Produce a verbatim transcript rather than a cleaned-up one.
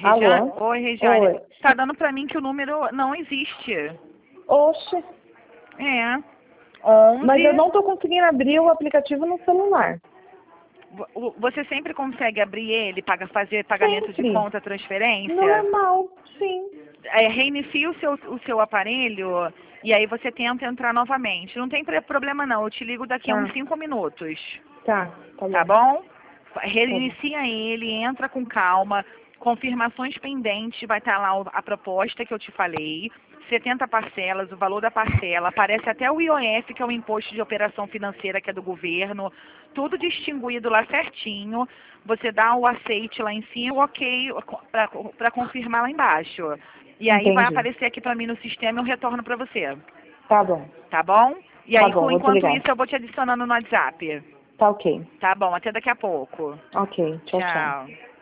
Regiane? Alô? Oi, Regiane. Oi. Tá dando pra mim que o número não existe. Oxe, É. onze. mas eu não tô conseguindo abrir o aplicativo no celular. Vo- o- Você sempre consegue abrir ele, paga, fazer pagamento de Sempre. conta, transferência? Normal, sim. É, reinicia o seu, o seu aparelho e aí você tenta entrar novamente. Não tem pre- problema não, eu te ligo daqui a Tá, uns cinco minutos. tá, tá Tá bom. bom? Tá bom. Reinicia ele, entra com calma. Confirmações pendentes, vai estar lá o- a proposta que eu te falei. setenta parcelas, o valor da parcela. Aparece até o I O F, que é o Imposto de Operação Financeira, que é do governo. Tudo distinguido lá certinho. Você dá o aceite lá em cima, o ok para confirmar lá embaixo. E aí vai Entendi. aparecer aqui para mim no sistema e eu retorno para você. Tá bom. Tá bom? E Tá aí, bom, com- vou enquanto desligar. isso, eu vou te adicionando no WhatsApp. Tá ok. Tá bom, até daqui a pouco. Ok, tchau, tchau. Tchau.